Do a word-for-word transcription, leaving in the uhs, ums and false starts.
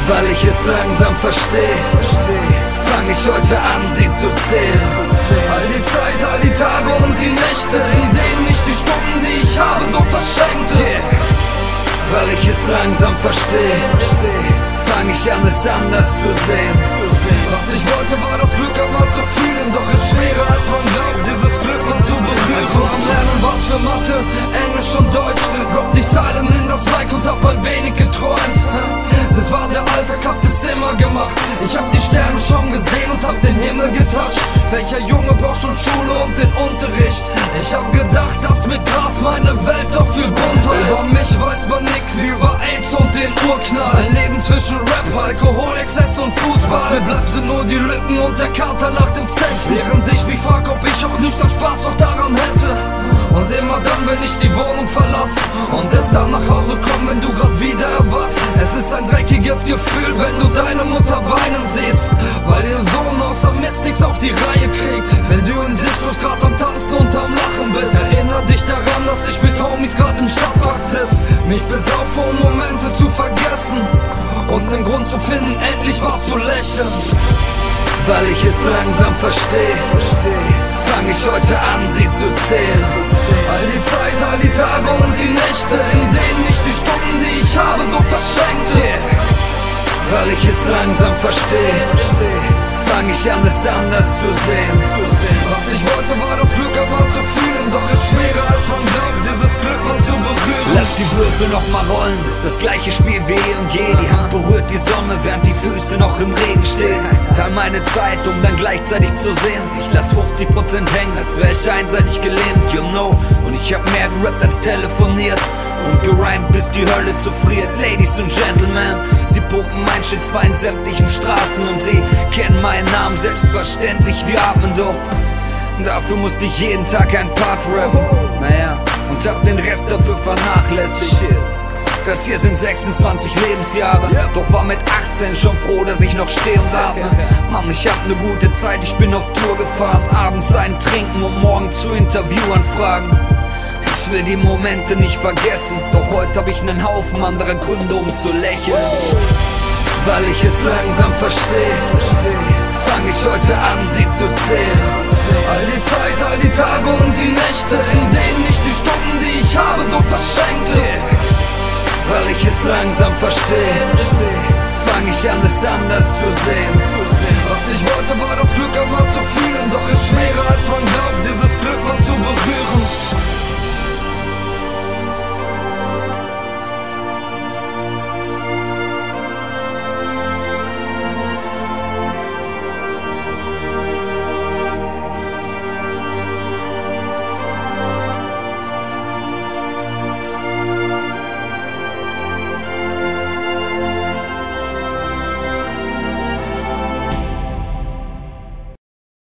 Weil ich es langsam verstehe, fang ich heute an, sie zu zählen. All die Zeit, all die Tage und die Nächte, in denen ich die Stunden, die ich habe, so verschenkte. Weil ich es langsam verstehe, fang ich an, es anders zu sehen. Was ich wollte, war das Glück einmal zu fühlen, doch es ist schwerer, als man glaubt, dieses Glück mal zu berühren. Ich war am Lernen, was für Mathe, Englisch und Deutsch, drop die Zeilen in das Mic und hab ein wenig geträumt. Das war der Alltag, hab das immer gemacht. Ich hab die Sterne schon gesehen und hab den Himmel getoucht. Welcher Junge braucht schon Schule und den Unterricht? Ich hab gedacht, dass mit Gras meine Welt doch viel bunter ist. Über mich weiß man nix wie über AIDS und den Urknall. Ein Leben zwischen Rap, Alkohol, Exzess und Fußball. Was mir bleibt, sind nur die Lücken und der Kater nach dem Zechen. Während ich mich frag, ob ich auch nüchtern Spaß noch daran hätte. Und immer dann, wenn ich die Wohnung verlasse und erst dann nach Hause komm, wenn du grad wieder erwachst. Es ist ein dreckiges Gefühl, wenn du deine Mutter weinen siehst, weil ihr Sohn außer Mist nix auf die Reihe kriegt. Wenn du in Discos grad am Tanzen und am Lachen bist, erinner dich daran, dass ich mit Homies grad im Stadtpark sitz. Mich besaufe, um Momente zu vergessen und einen Grund zu finden, endlich mal zu lächeln. Weil ich es langsam verstehe, fang ich heute an, sie zu zählen. All die Zeit, all die Tage und die Nächte, in denen ich die Stunden, die ich habe, so verschenkte. Weil ich es langsam verstehe, fang ich an, es anders zu sehen. Was ich wollte, war das Glück einmal zu fühlen, doch es ist schwerer, als man glaubt, dieses Glück mal zu berühren. Lass die Würfel noch mal rollen, ist das gleiche Spiel wie eh und je. Die Hand berührt die Sonne, während die Füße noch im Regen stehen. Teil meine Zeit, um dann gleichzeitig zu sehen. Ich lass fünfzig Prozent hängen, als wär ich einseitig gelähmt, you know. Und ich hab mehr gerappt als telefoniert und gerimt, bis die Hölle zufriert. Ladies und Gentlemen, sie pumpen mein Shit zwar in sämtlichen Straßen und sie kennen meinen Namen selbstverständlich, wir atmen doch. Dafür musste ich jeden Tag ein Part rappen, naja, und hab den Rest dafür vernachlässigt. Das hier sind sechsundzwanzig Lebensjahre, doch war mit achtzehn schon froh, dass ich noch stehe und atme. Mann, ich hab ne gute Zeit, ich bin auf Tour gefahren, abends einen trinken und morgen zu Interviewanfragen. Ich will die Momente nicht vergessen, doch heute hab ich nen Haufen anderer Gründe, um zu lächeln. Weil ich es langsam verstehe, fang ich heute an, sie zu zählen. All die Zeit, all die Tage und die Nächte, in denen ich die Stunden, die ich habe, so verschenkte. Weil ich es langsam verstehe, fang ich an, es anders zu sehen. Was ich wollte, war das Glück einmal zu fühlen, doch es ist schwerer, als man glaubt, dieses Glück mal zu berühren.